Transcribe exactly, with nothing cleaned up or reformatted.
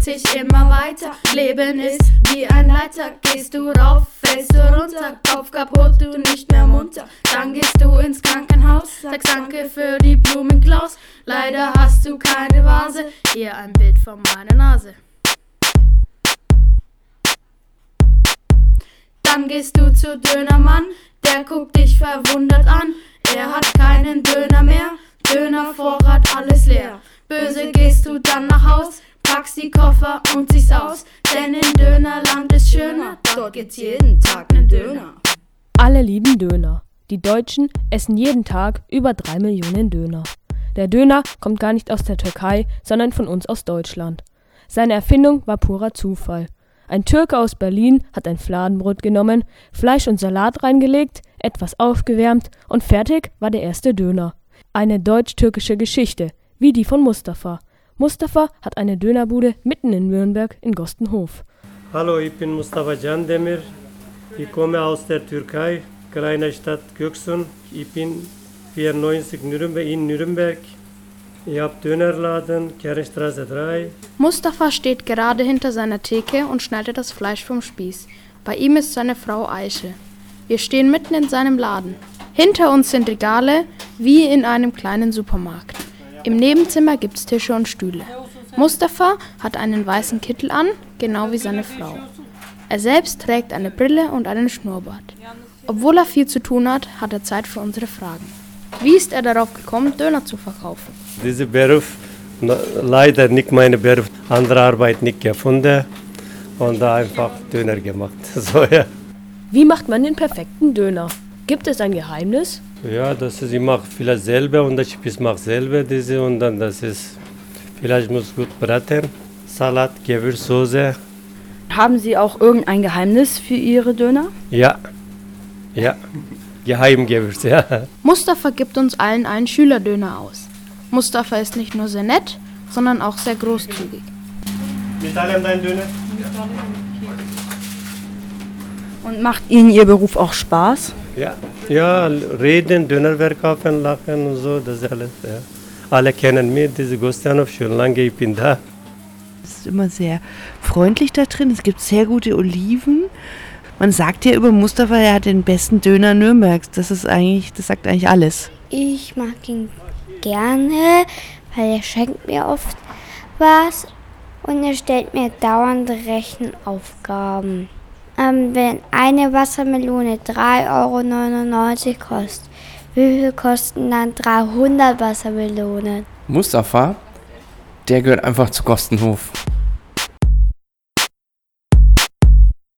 dreht sich immer weiter. Leben ist wie ein Leiter, gehst du rauf, fällst du runter, Kopf kaputt, du nicht mehr munter. Dann gehst du ins Krankenhaus, sagst danke für die Blumenklaus. Leider hast du keine Vase, hier ein Bild von meiner Nase. Dann gehst du zu Dönermann, der guckt dich verwundert an. Er hat keinen Döner mehr, Dönervorrat alles leer. Böse gehst du dann nach Haus, packst die Koffer und ziehst aus. Denn in Dönerland ist schöner, dort gibt's jeden Tag nen Döner. Alle lieben Döner. Die Deutschen essen jeden Tag über drei Millionen Döner. Der Döner kommt gar nicht aus der Türkei, sondern von uns aus Deutschland. Seine Erfindung war purer Zufall. Ein Türke aus Berlin hat ein Fladenbrot genommen, Fleisch und Salat reingelegt, etwas aufgewärmt und fertig war der erste Döner. Eine deutsch-türkische Geschichte, wie die von Mustafa. Mustafa hat eine Dönerbude mitten in Nürnberg in Gostenhof. Hallo, ich bin Mustafa Candemir. Ich komme aus der Türkei, kleine Stadt Göksun. Ich bin vierundneunzig Nürnberg, in Nürnberg. Ich habe Dönerladen, Kernstraße drei. Mustafa steht gerade hinter seiner Theke und schneidet das Fleisch vom Spieß. Bei ihm ist seine Frau Aische. Wir stehen mitten in seinem Laden. Hinter uns sind Regale, wie in einem kleinen Supermarkt. Im Nebenzimmer gibt's Tische und Stühle. Mustafa hat einen weißen Kittel an, genau wie seine Frau. Er selbst trägt eine Brille und einen Schnurrbart. Obwohl er viel zu tun hat, hat er Zeit für unsere Fragen. Wie ist er darauf gekommen, Döner zu verkaufen? Dieser Beruf, leider nicht meine Beruf, andere Arbeit nicht gefunden und da einfach Döner gemacht. So, ja. Wie macht man den perfekten Döner? Gibt es ein Geheimnis? Ja, das ist, ich mache vielleicht selber und ich mache selber diese und dann das ist, vielleicht muss gut braten, Salat, Gewürzsoße. Haben Sie auch irgendein Geheimnis für Ihre Döner? Ja, ja, Geheimgewürz, ja. Mustafa gibt uns allen einen Schülerdöner aus. Mustafa ist nicht nur sehr nett, sondern auch sehr großzügig. Mit allem dein Döner? Und macht Ihnen Ihr Beruf auch Spaß? Ja, ja, reden, Döner verkaufen, lachen und so, das ist alles. Ja. Alle kennen mich, diese Gostanov, schon lange ich bin da. Es ist immer sehr freundlich da drin, es gibt sehr gute Oliven. Man sagt ja über Mustafa, er hat den besten Döner Nürnbergs. Das ist eigentlich, das sagt eigentlich alles. Ich mag ihn gerne, weil er schenkt mir oft was und er stellt mir dauernd Rechenaufgaben. Ähm, wenn eine Wassermelone drei Euro neunundneunzig kostet, wie viel kosten dann dreihundert Wassermelonen? Mustafa, der gehört einfach zu Gostenhof.